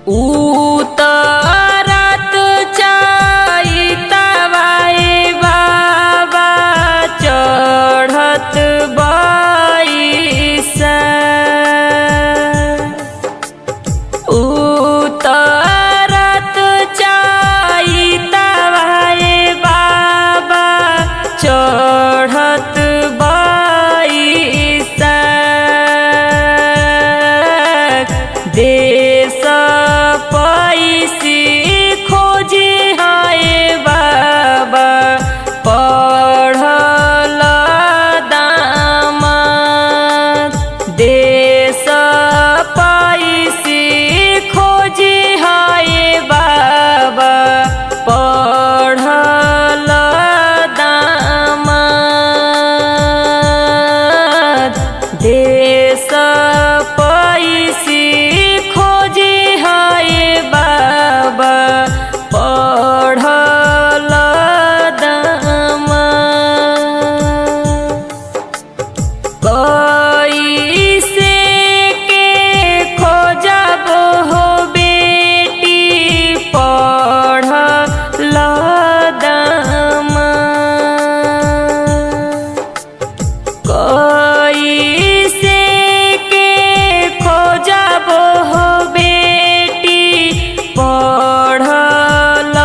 उतरत चैतवाए बाबा चढ़त बैसा। उतरत चैतवाए बाबा चढ़त बैसा। देश पैसी खोजी हाय बाबा पढ़ल दामाद। देश पैसी खोजी हाय बाबा पढ़ल दामाद। देश पैसी खोजी हाय बाबा पढ़ल दामाद। कैसे के खोजब हो बेटी पढ़ल दामाद। कैसे के खोजब हो बेटी पढ़ल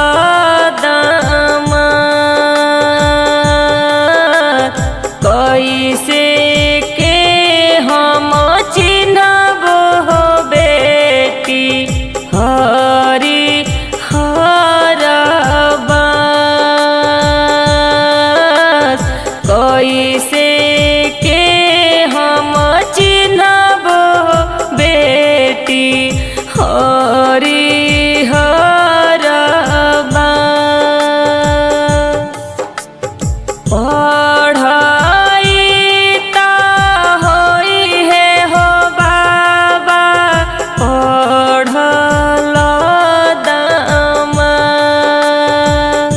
दामाद। कैसे के हम चिन्हब हो बेटी हरि हर बास। कैसे के हम चिन्हब हो बेटी हरि हर बास। पढ़ाई ता होई है हो बाबा पढ़ल दामाद।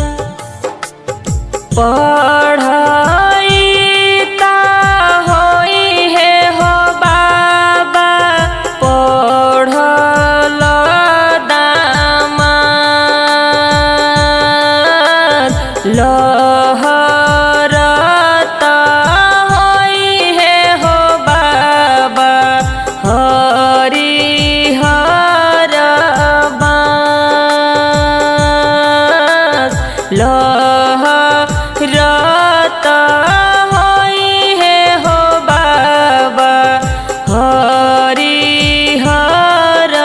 पढ़ाई ता होई है हो बाबा पढ़ल दामाद। लहरता होई है हो बाबा हरि हर बास। लहरता होई है हो बाबा हरि हर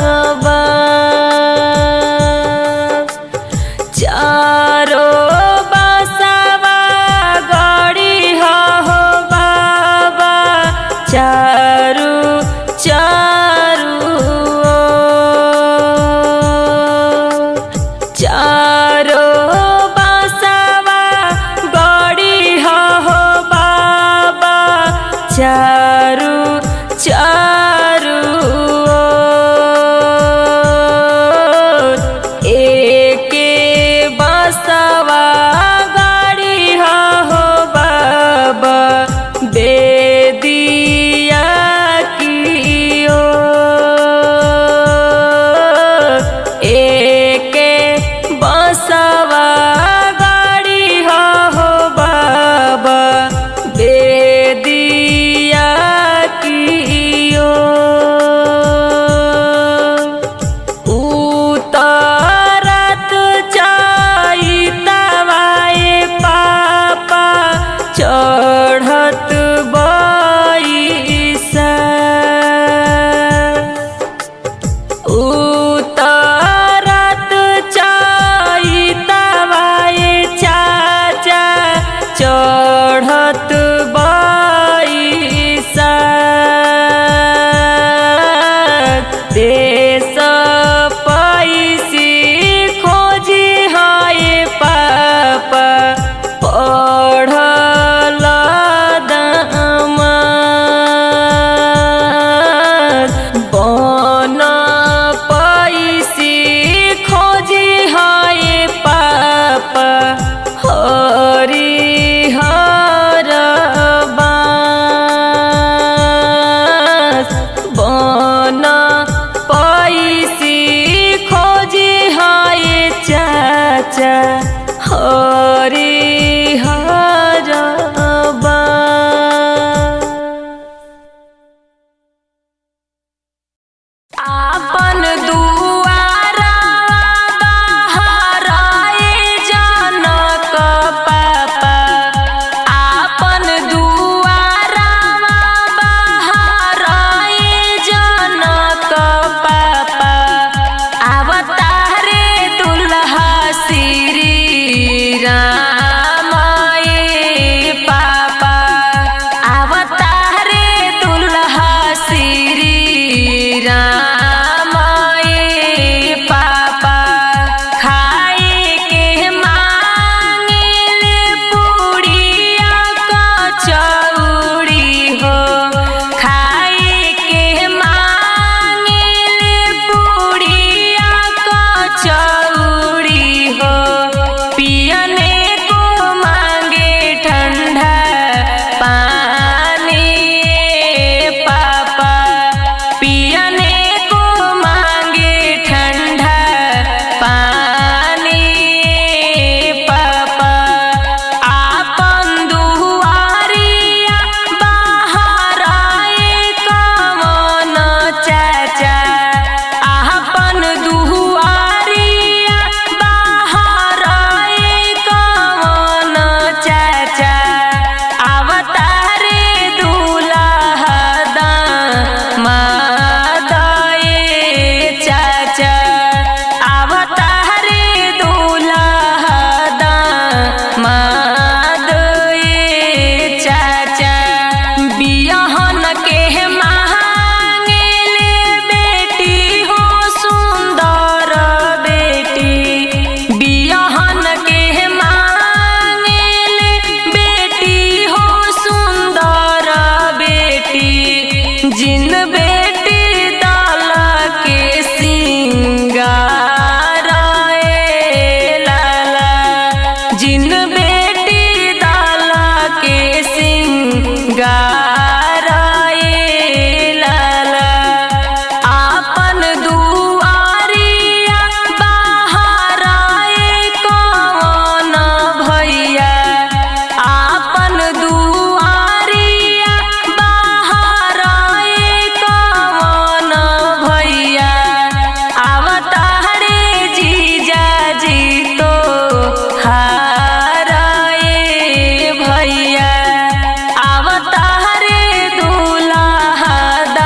बास। चारो बसवा गड़ी हो बाबा चारू चारू ओर। चारो बसवा गड़ी हो बाबा चारू चारू ओर। एके बसवा गड़ी हो बाबा बेदिया की ओर। एके बसवा गड़ी हो बाबा बेदिया की ओर। उतरत चैतवाए पापा चढ़त बैसा। उतरत चैतवाए चाचा चढ़त बैसा। देश पैसी खोजी हाय पापा पढ़ल दामाद। बन कचौड़ी हो पियने को मांगे ठंडा पानी पापा पियने को मांगे ठंडा पानी पापा आपन दुआरिया बाहर आए कमन चाचा आपन दुआरिया बाहर आए कमन चाचा अवतारे दूल्हा दामादए चाचा अवतारे दूल्हा दामादए चाचा बियहन के मांगेले बेटी हो सुंदर बेटी बियहन के मांगेले बेटी हो सुंदर बेटी जिन बेटी दाल के सिंगार लाला जिन बेटी दाल के सिंगार लाला आपन दुआरिया बाहर आए कौन भैया आपन दुआरिया बाहर आए कौन भैया अवतारे जीजा जी तो हाराए भैया अवतारे दूल्हा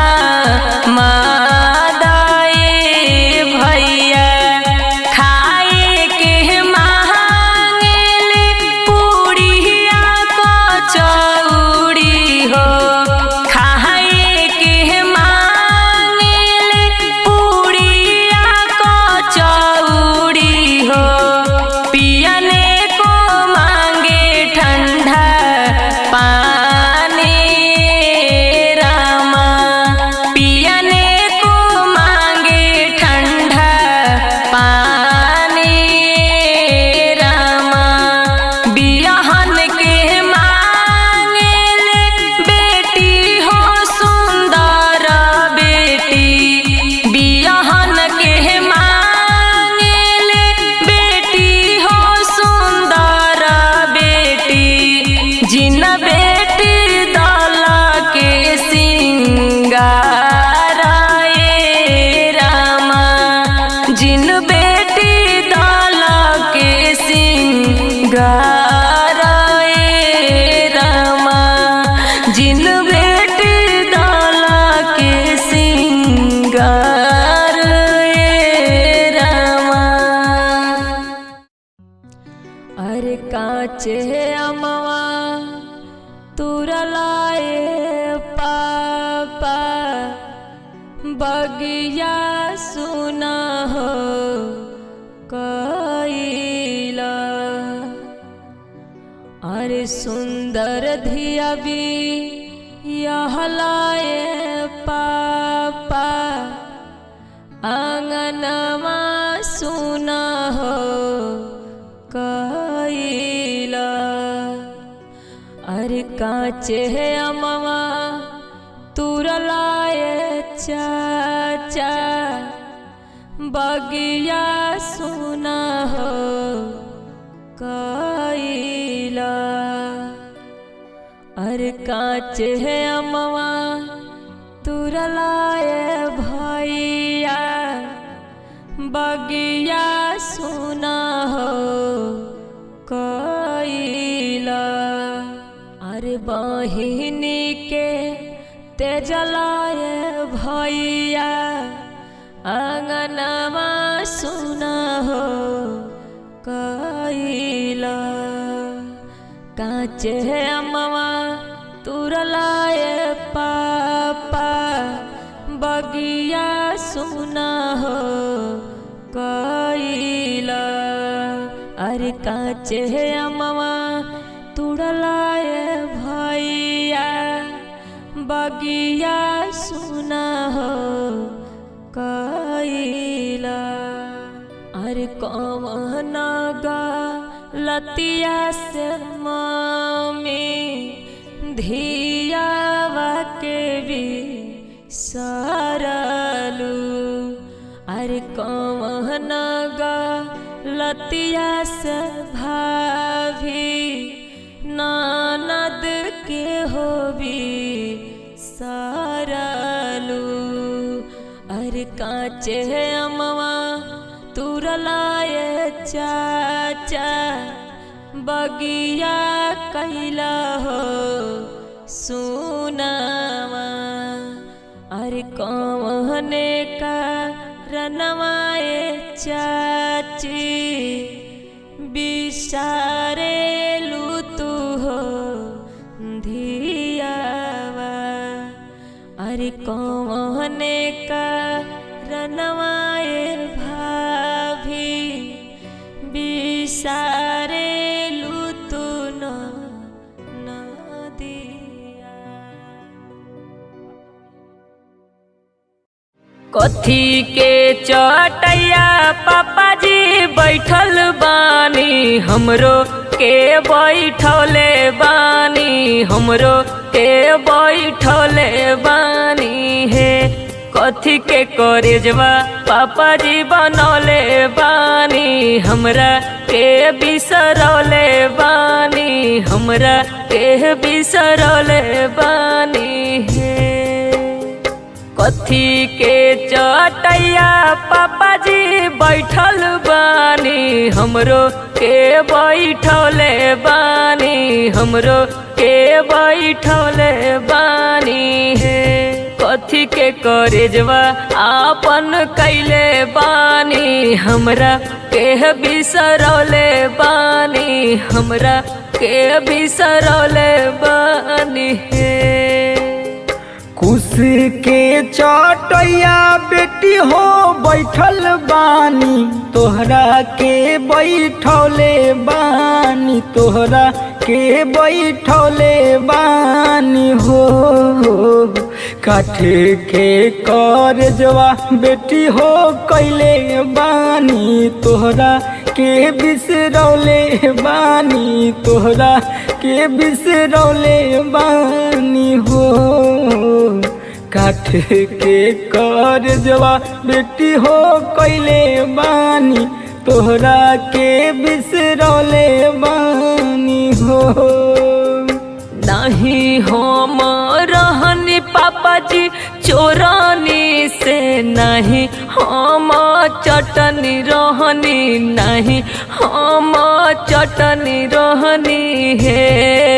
दामादए भैया खाए के मांगेले पूड़िया कचौड़ी हो खाए के मांगेले पूड़िया कचौड़ी हो पियने को मांगे ठंडा पानी रामा पियने को मांगे ठंडा पानी रामा बियहन के मांगेले बेटी हो सुंदर बेटी बियहन के मांगेले बेटी हो सुंदर बेटी जिन बेटी दाल के सिंगार रामा जिन बेटी दाल के सिंगार रामा जिन बेटी दाल के सिंगार रामा अरे काचे अमवा तुरलाए पापा बगिया सुना हो कैला अरे सुंदर धिया भी यहलाए पापा आंगनमा सुना हो कैला अरे काचे अमवा तुरलाए चाचा बगिया सुना हो कैला अरे काचे अमवा तुरलाए भैया बगिया सुना हो कैला अरे बहिनी के तेजलाए भैया आंगनमा सुना हो कैला काचे अमवा तुरलाए पापा बगिया सुना हो कैला अरे काचे अमवा तुरलाए भैया बगिया सुना हो कैला अरे कौन गलतिया से मम्मी धियावा के भी सरलू। अरे कौन गलतिया से भाभी ननद के हो भी सरलू। अरे काचे अमवा तुरलाए चाचा बगिया कैला हो सुनावा। अरे कौने का रनवाए चाची बिसारे लू तू हो धियावा। अरे कौने का रनवाए भाभी बिसारे लू तू न दिया। कथी के चटैया पापा जी बैठल बानी हमरो के बैठले बानी हमरो के बैठले बानी हे। कथी के करेजवा पापा जी बनौले बानी हमरा के बिसरौले बानी हमरा के बिसरौले बानी हे। कथी के चटैया पापा जी बैठल बानी हमरो के बैठौले बानी हमरो के बैठौले बानी हे। कथी के करेजवा आपन कैले बानी हमरा के बिसरौले बानी हमरा के बिसरौले बानी हे। कुश के चटैया बेटी हो बैठल बानी तोहरा के बैठौले बानी तोहरा के बैठौले बानी हो। काठ के करजवा बेटी हो कैले बानी तोहरा के बिसरौले बानी तोहरा के बिसरौले बानी हो। काठ के करजवा बेटी हो कैले बानी तोहरा के बिसरौले बानी हो। नहीं हम रहनी पापा जी चोरानी से नहीं हम चटनी रहनी नहीं हम चटनी रहनी है।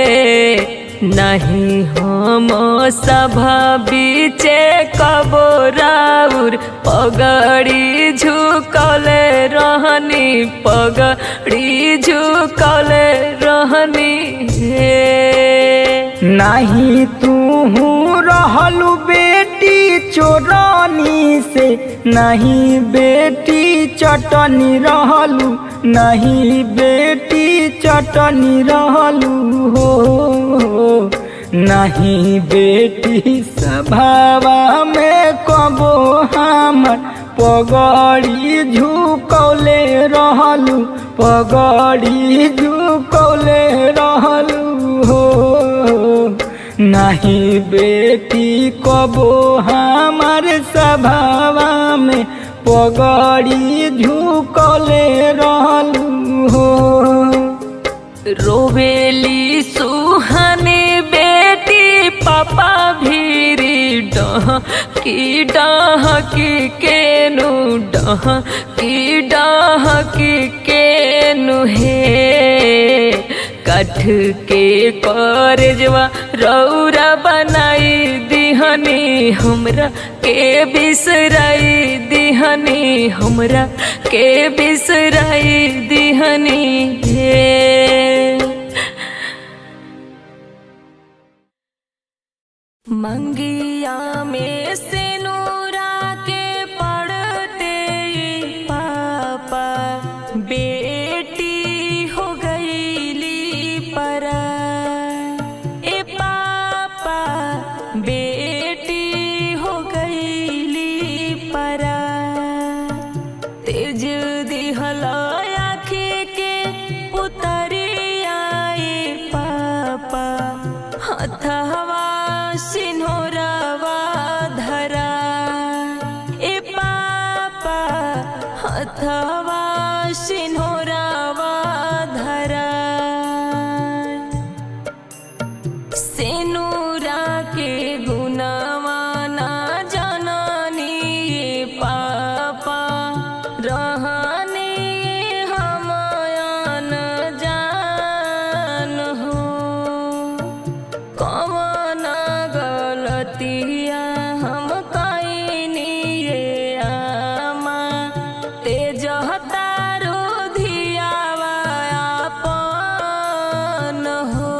नहीं हम सभा बीचे कबो राउर पगड़ी झुकले रहनी पगड़ी झुकले रहनी हे। नहीं तू रहलू बेटी चोरानी से नहीं बेटी चटनी रहलू नहीं बेटी चटनी रहलू हो। नहीं बेटी सभावा में कबो हमर पगड़ी झुकौले रहलू पगड़ी झुकौले रहलू हो। नहीं बेटी कबो हमार सभावा में पगड़ी झुकौले रहलू हो। रोवेली सुहानी बेटी पापा भीरी डहकी डहकी केनु डहकी डहकी केनु हे। काठ के करजवा रौरा बनाई दिहनी हमरा के बिसराई दिहनी हमरा के बिसराई दिहनी हे। मंगिया में सिनुरा के पड़ते पापा बेटी हो गईली परा। ए पापा बेटी हो गईली परा। ते तेज दिहल आँखी के पुतरियाए पापा हथवा सिन्होरवा धरा ए पापा हथवा सिन्होरवा धरा सेनुरा के गुणवा ना जननी ए पापा रहने हमयन जान हो कवन गलतिया हम कइनी ये आमा तेज तारो धियावा आपन हो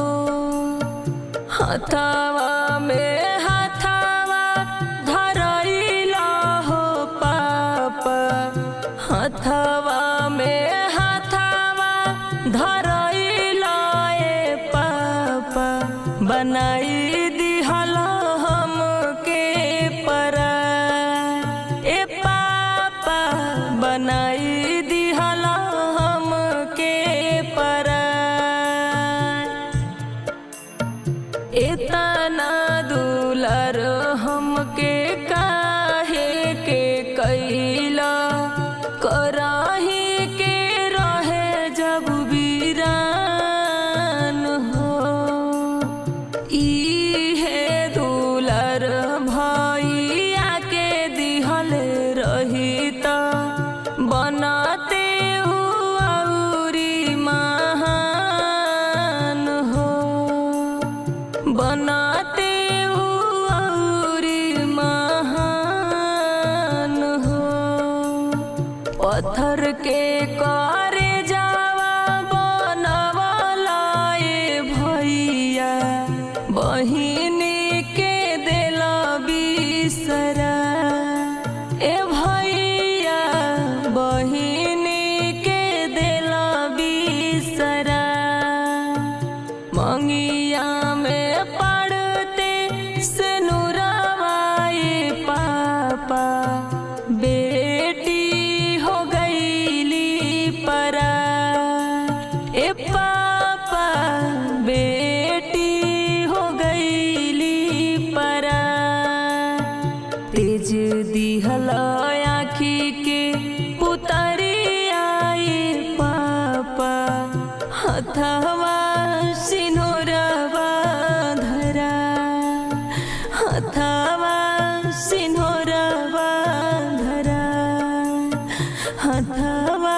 हथवा में हथवा धरैला हो पापा हथवा में हथवा धरैला ए पापा बनाई दिहल हमके परा ए पापा बनाई दिहल हमके परा इतना दुलर हमके काहे के कैला कराही के रहे जब वीरान हो इहे दुलर भैया के दिहल रही त बनाते औरी महान हो बनाते औरी महान हो पत्थर के करे जावा बनवला ए भैया बहिनी के देला बिसरा ए भैया बहिनी के देला बिसरा मंगिया में पड़ते सिनुरवाए पापा बेटी हो गईली परा ए पापा बेटी हो गईली परा तेज दिहल आँखी के पुतरियाए पापा हथवा सिन्होरवा धरा हथवा सिन्होरवा धरा हथवा